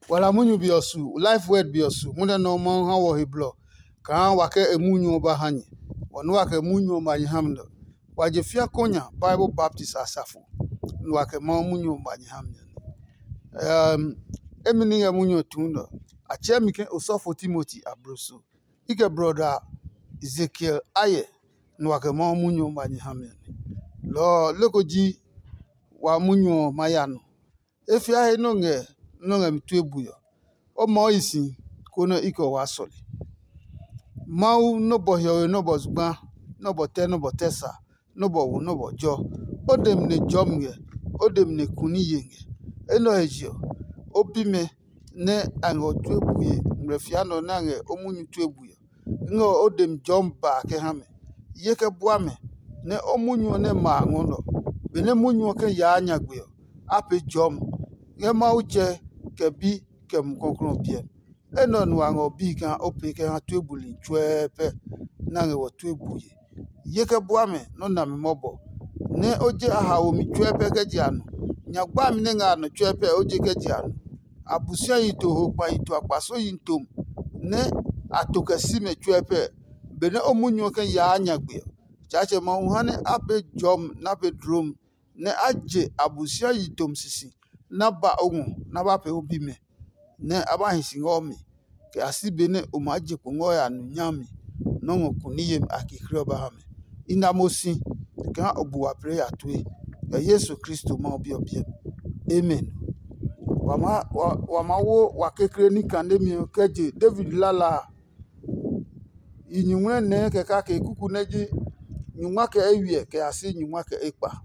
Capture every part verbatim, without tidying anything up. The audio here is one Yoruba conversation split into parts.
wala munyu biosu life word biosu mune no mo ha wo heblo ka wa ke emunyu ba hanye wonu wa ke munyu ma hamdo wa je fia konya Bible Baptist Asafo nu wa ke mo munyu ma hamdo um emini ya munyu tundo achemike Osofo Timothy Abroso ike brother Ezekiel Aye nu wa ke mo munyu ma hamdo lo lokoji wa munyu mayano efia he no nge no nge mtuebuyo o mo isi kono iko wasoli mau no bo hyo no bo zugba no bo te no bo tesa no bo wu no bo jo odem ne jomnge odem ne kuni yenge eno ejio obime ne ango tuebuye mrefia no na nge omunyu tuebuyo ngo odem jomba ke hame yeke buame ne omunyu ne ma ngono bene munyu ke ya anyagwe ape jom nge mauche ke bi ke mkonkron bien eno nuango bi kan ope ke ha tuebuli chwepe na nge wo tuebuye yeke buame no na me mobo ne oje aha o mi chwepe ke jiano nyagba mi ne nga no chwepe oje ke jiano abusia yito ho pa yito akpaso yintom ne atokasi me chwepe bene omunyo ke ya anyagbe chache ma uhane ape jom na pe drum ne aje abusia yitom sisi na ba ogun na ba pe obi me ne aba hinsi ngomi ke asibe ne o ma je ko ngoya nu nyami no ngo kuniyem akikre oba ha me ina mosi ka obuwa prayer tuwe ya Yesu Kristo ma obi obi amen wama wama wo wakekre ni kandemi keje David lala inyunwe ne ke ka ke kuku neji nyunwa ke ewie ke asi nyunwa ke ekpa.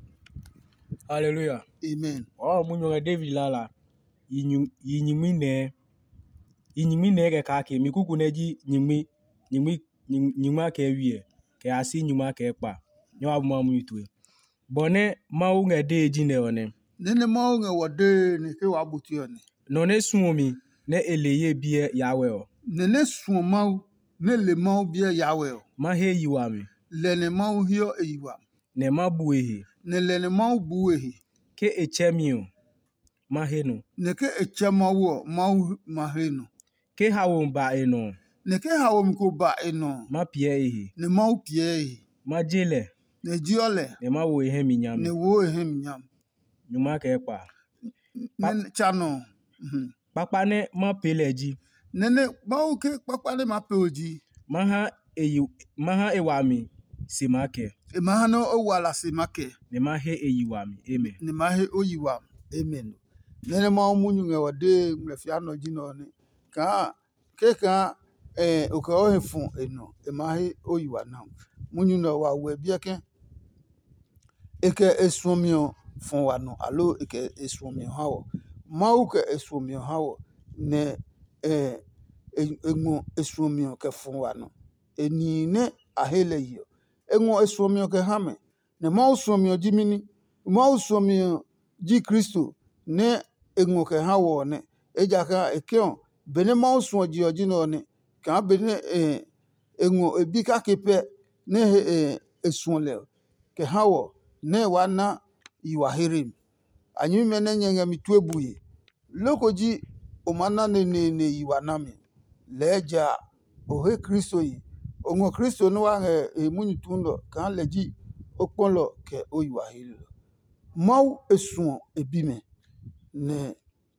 Hallelujah. Amen. Oh, munyo David lala. Yinyu yinyimi ne. Yinyimi ne ke kake mi kuku neji nyimi nyimi nyima ke wie ke asi nyuma ke ekpa. Nyo abuma mu yitwe. Bone mawu nge deji ne one. Nene mawu nge wode ne ke wabuti one. No ne suomi ne eleye bie yawe o. Nene suo mawu ne le mawu bie yawe o. Ma he yiwami. Le ne mawu hiyo eyiwam. Ne mabuehe. Ne le ne mawu buehe. Ke echemio maheno. Ne ke echemawo mawu maheno. Ke hawo ba eno. Ne ke hawo mko ba eno. Ma pie ehe. Ne mawu pie ehe. Ma jele. Ne jiole. Ne ma wo ehe minyam. Ne wo ehe minyam. Nyuma ke ekpa. Ne chano. Papa ne ma peleji. Nene mawu ke papa ne ma peoji. Maha eyi maha ewami simake. E maha no owala simake. Ne mahe eyiwami. Amen. Ne mahe oyiwam. Amen. Nene mawu munyu nge wade mrefia no jino ne. Ka ke ka eh oka ohe fun eno. E mahe oyiwa na. Munyu no wa we bieke. Eke eswomio fun wano alo eke eswomio hawo. Mawu ke eswomio hawo ne eh engo eswomio ke fun wano. Eni ne ahele hiyo. Engo eswomio ke hame. Ne mawu swomio jimini. Mawu swomio ji Kristo ne engo ke hawo ne. Eja ka ekeon bene mawu swomio ji ojino ne. Ka bene eh engo ebika kepe ne eh eswonle ke hawo ne wana iwahirim. Anyu mene nyenge mituebuye. Lokoji omana ne ne ne iwanami. Leja ohe Kristo yi. Ongo Kristo no wange e munyu tundo kan leji okponlo ke oyiwahiri. Mau esuon ebime ne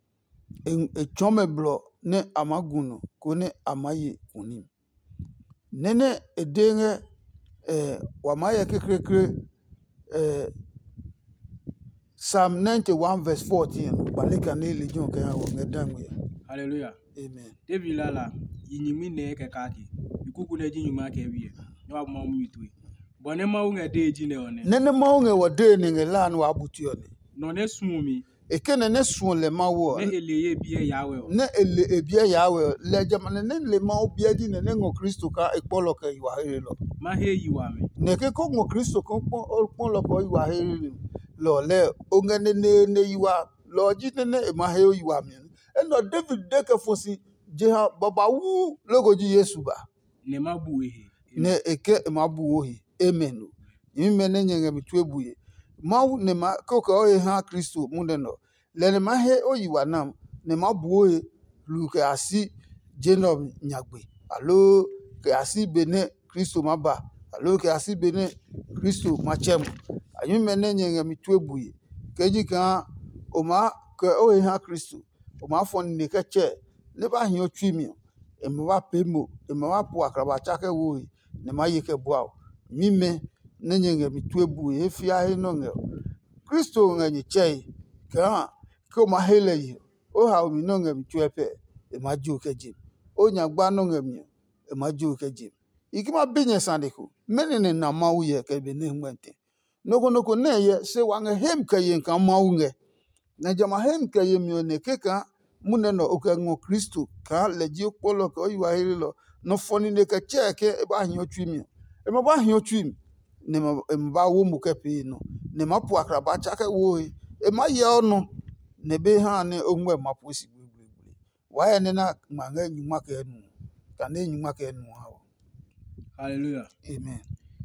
e chome blo ne amaguno kone amaye kunim. Nene edenge eh wamaye kekrekre eh Psalm ninety-one verse fourteen. Balika ne lejon ke hawo ngedangwe. Hallelujah. Amen. David lala yinyimi ne ke kake. Bikuku neji nyuma ke wie. Nyo abuma mu yitwe. Bone mawu nge deji ne one. Nene mawu nge wade ne nge lan wa abuti one. No ne suomi. Eke ne ne suon le mawu. Ne eleye bie yawe o. Ne ele ebie yawe le jamane ne le mawu bie di ne ngo Kristo ka ekpolo ke iwahiri lo. Ma he yiwami. Ne ke ko ngo Kristo ko okpolo ko iwahiri lo le onge ne ne ne yiwa lo ji ne ne ma he yiwami. Eno David de ke fosi jeha baba wu logoji Yesu ba. Ne mabuehe. Ne eke mabu ohi. Amen. Ime ne nyenge mituebuye. Mawu ne ma koka oye ha Kristo munde no. Le ne ma he oyiwa nam ne ma buoe lu ke asi Jacob nyagbe alo ke asi bene Kristo maba alo ke asi bene Kristo machem ayume ne nyenga mitwe buye keji kan o ma ke o ha Kristo o ma fon ne ke che ne ba hin otwi mi e mo ba pemo e mo ba po akraba cha ke wo ne ma ye ke boa mi me ne nyenga mitwe buye e fia he no nge Kristo nganyi che ka ko ma hele yi o ha o mi no nge mitwe pe e ma ju ke ji o nya gba no nge mi e ma ju ke ji ikima binye sandiko menene na mawu ye ke be ne ngwente noko noko ne ye se wange hem ke ye kan mawu nge na jama hem ke ye mi ne ke ka mune no o ke ngo Kristo ka leji opolo ko yi wa hele lo no foni ne ke che ke e ba hin otwi mi e ma ba hin otwi mi ne ma e ma ba wo mu ke pe no ne ma po akraba cha ke wo e ma ye ono ne be ha ne onwe ma po si gbegbegbe wa ye ne na ma nga nyuma ke nu ka ne nyuma ke nu ha. Hallelujah. Amen.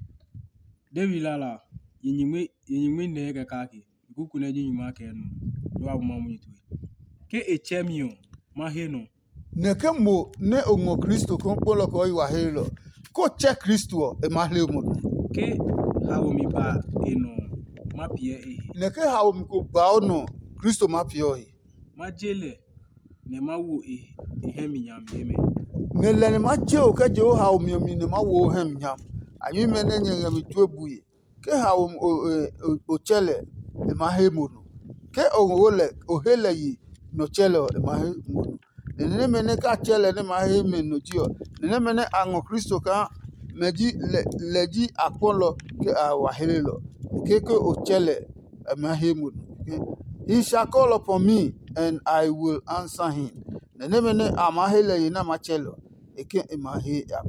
David lala yinyime yinyime ne ke kaki kuku na ji nyuma ke no yo abuma mu itu ke echemio ma he no Ne ke mo ne ongo Kristo ko polo ko yi wa he lo ko che Kristo e ma le mo ke hawo mi ba eno ma pie e ne ke ha o mi ko ba ono Kristo ma pio yi ma jele ne ma wo e he mi nyam eme ne le ne ma che o ke je o ha o mi o mi ne ma wo hem nyam anyi me ne nyen mi tu ebuye ke ha o o chele e ma he mo no ke o wo le o hele yi no chele e ma he mo no ne ne me ne ka chele ne ma he me no ji o ne ne me ne ango Kristo ka meji le leji akpolo ke a wa hele lo ke ke o chele e ma he mo no he shall call upon me and I will answer him ne ne me ne ama hele yi na ma chele eke e ma he ya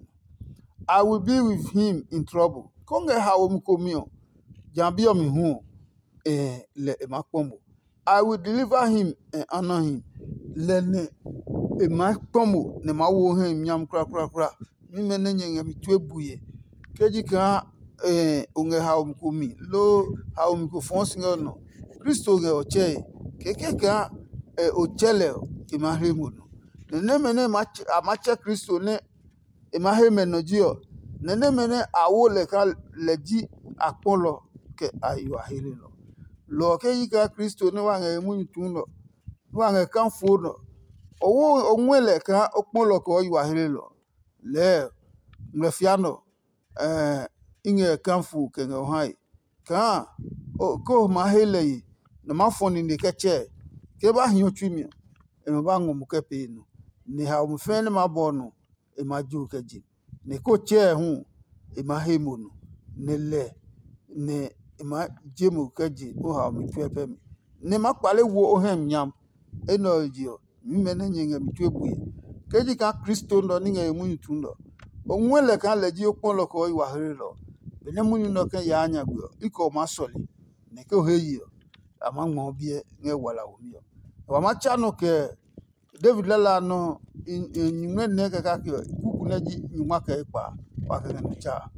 I will be with him in trouble. Konge hawo mkomio. Jambio mi hu eh le makpombo. I will deliver him and honor him. Le ne e makpombo ne mawo him nyam kra kra kra. Mi mene nyenga mi twebuye. Keji ka eh onge hawo mkomi. Lo hawo mko fonsinga no. Kristo ge oche. Keke ka eh, ochele ke mahemu no. Ne ne mene mach amacha Kristo ne emahe menojio nene mene awo le ka leji akpolo ke ayo ahile lo lo ke yika Kristo ne wange munyutun no wange kan fo no owo onwele ka okpolo ko ayo ahile lo le mrefiano eh inge kan fu ke ngo hai ka o ko mahele yi no mafoni ne keche ke ba hin otwimi e ba ngom ke pe no ni ha o mfene mabono e ma ju ke ji ne ko che hu e ma he mo no ne le ne e ma je mo ke ji o ha mi pepe mi ne ma pale wo o hem nyam e no ji o mi me ne nyenga mi twebu ke ji ka Kristo ndo ni nga mu ntu ndo o nwele ka le ji okpon lo ko wa here lo be ne mu no ke ya anya gbo iko ma soli ne ke o he yi ama mo bie nge wala wo mi o wa ma cha no ke David lala no nyumwe ne ka ka kuku na ji nyuma ka ipa wa ka ne cha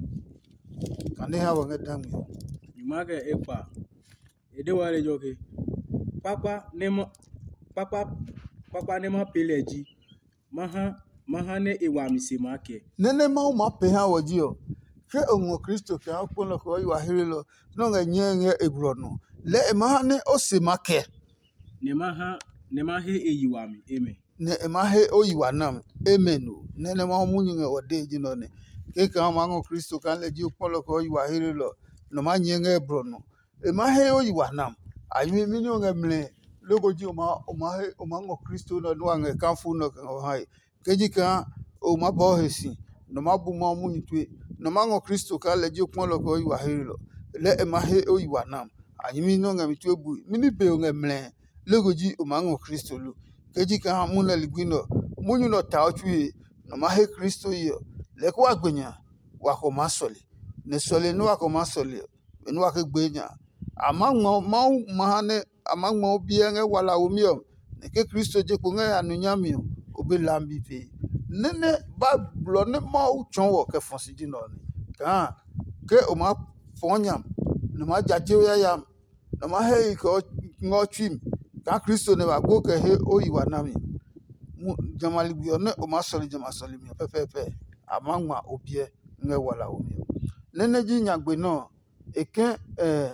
kane ha wa ngedam yo nyuma ke epa ede wale joke papa ne mo papa papa ne ma peleji maha maha ne ewa mi se ma ke nene ma o ma pe ha wa ji o ke onwo Kristo ka akpolo ko yi wa here lo no nga nyenye ebro no le ma ne o se ma ke ne maha ne ma he eyiwa mi amen ne ma he oyiwa nam amen o ne ne ma munyu nge ode ji no ne ke ka ma ngo Kristo kan le ji opolo ko oyiwa here lo no ma nyenye ebro no e ma he oyiwa nam ayi mi ni nge mle logo ji o ma o ma he o ma ngo Kristo no no nge kan fu no kan o hai ke ji ka o ma bo he si no ma bu ma munyu tue no ma ngo Kristo kan le ji opolo ko oyiwa here lo le e ma he oyiwa nam ayi mi no nge mi tue bu mi ni be nge mle logo ji o ma ngo Kristo lo keji ka muna ligwino munyu no taotwi no ma he Kristo yo le ko agbenya wa ko masoli ne soli no wa ko masoli no wa ke gbenya amangmo ma ma ne amangmo bia nge wala umio ne ke Kristo je ko nge anunyami obi lambi pe nene ba blo ne ma u chonwo ke fonsi ji no ni ka ke o ma fonyam no ma jaje ya ya no ma he ko ngo twim ka Kristo ne ba go ke he o yi wa nami mu jamali bi ne o ma soli jama soli mi pepepe amangwa obie nge wala o mi nene ji nyagbe no eken eh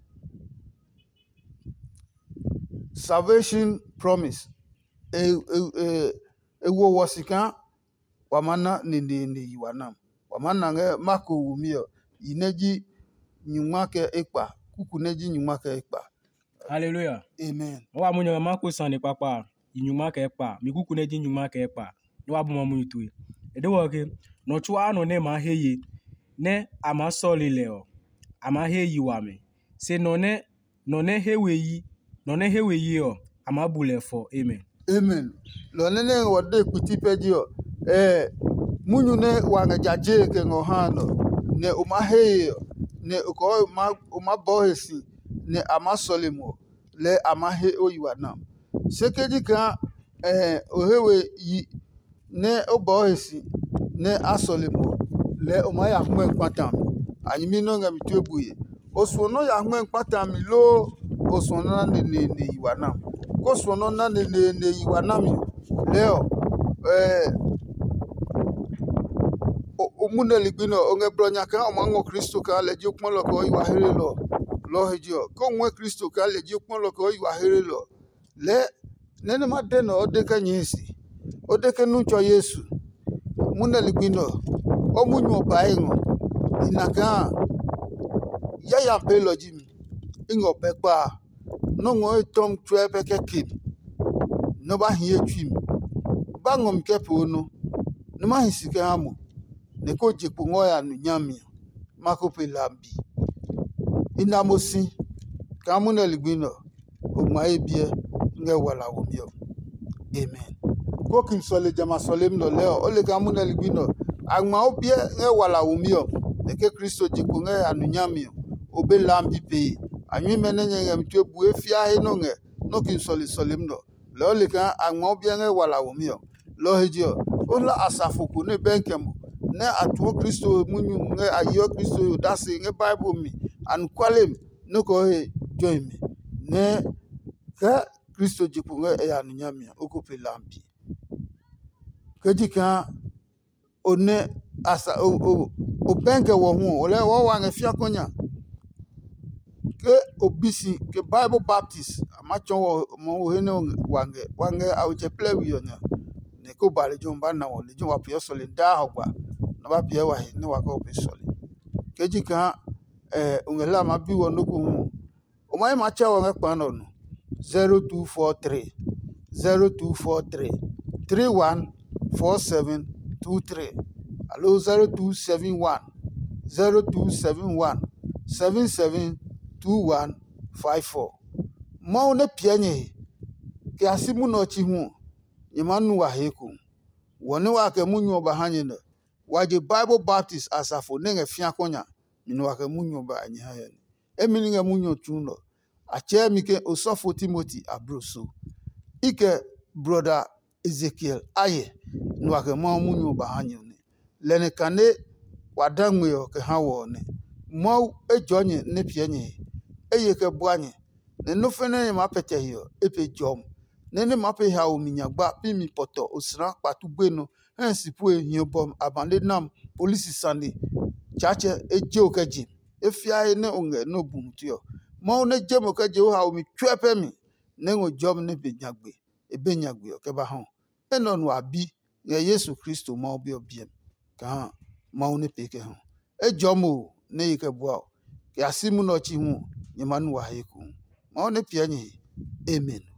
salvation promise e e e wo wasika wamana ne ne ne yi wa nam wamana nge mako wumio ineji nyuma ke ekpa kuku neji nyuma ke ekpa. Hallelujah. Amen. Wa munyo mako sane papa inyuma ke ekpa mi kuku neji nyuma ke ekpa no wa bomo mu tuwe ede wo ke no chwa no ne ma heye ne ama solile o ama heyi wa me se no ne no ne heweyi no ne heweyi o ama bulefo. Amen. Amen. Lo nene wode kuti peji o eh munyu ne wanga jaje ke ngohano ne umahe ne ko ma uma bohesi ne ama solimo le ama he oyiwa nam sekeji kan eh ohewe yi ne obohesi ne asolimo le uma ya hwe npatam anyimi no ngam tuebuye osuno ya hwe npatam lo osuno na ne ne yiwa nam ko suno na ne ne ne yiwa nam leo eh omuneli gbino onge bronya kan omango Kristo ka leji okpon lo ko yiwa here lo lo hejo ko nwe Kristo ka leji okpon lo ko yiwa here lo le nene ma de no de ka nyisi o de ke nu cho Yesu muneli gbino o munyu oba engo inaka ya ya pe lo jimi ingo pe pa no ngo tom twe pe ke kim no ba hie twim ba ngom ke po no no ma hisike amo ne ko jekpo ngoya no nyami mako pe lambi inamosi ka muneli gbino o ma ebie nge wala wo bio. Amen. Ko kim sole jama sole mno leo ole ka muneli gbino agma obie nge wala wo mio ne ke Kristo jekpo ngoya no nyami obe lambi pe anyi menenye ngam twebu efia he no nge no kim sole sole mno le ole ka agma obie nge wala wo mio lo hejio ola asafuku ne benkem ne atuo Kristo munyu nge ayo Kristo dasi nge Bible mi an kwalem no ko he join me ne ka Kristo jipu nge e anu nyamia okupe lampi kejika one asa o o o benke wo hu ole wo wa nge fia konya ke obisi ke Bible Baptist amacho wo mo he no wange wange awche plewi yonya ne ko bale jomba na wo le jomba pio sole da hogba na ba pie wa he ne wa ko pe sole kejika eh ungela ma bi wo no ko hu o mai ma cha wo nge pa no no zero two four three zero two four three three one four seven two three allo zero two seven one zero two seven one seven seven two one five four mo ne pie nye ke asimu no chi hu yemanu wa heku woni wa ke munyu ba hanye no waje Bible Baptist asafo ne nge fia konya minu wa ke munyu ba anye ha ye emini nge munyu tuno ache mi ke osofo Timothy abroso ike brother Ezekiel aye no wa ke mo munyu ba hanye ne lene kane wadanwe yo ke ha wo ne mo ejonye ne pie nye eye ke buanye ne no fene ma pete hiyo epe jom ne ne ma pe ha o minyagba pi mi poto osra patugbe no hensi pu ehien bom abande nam police sande chache eje okeji efia ne onge no bumtio mo ne jemo keje o ha o mi twepe mi ne ngo jom ne benyagbe ebenyagbe o ke ba ho eno no abi ye Yesu Kristo mo bi obiem ka ma ne peke ho ejomo ne yike bua ke asimu no chi hu nyemanu wa heku ma ne pie nyi. Amen.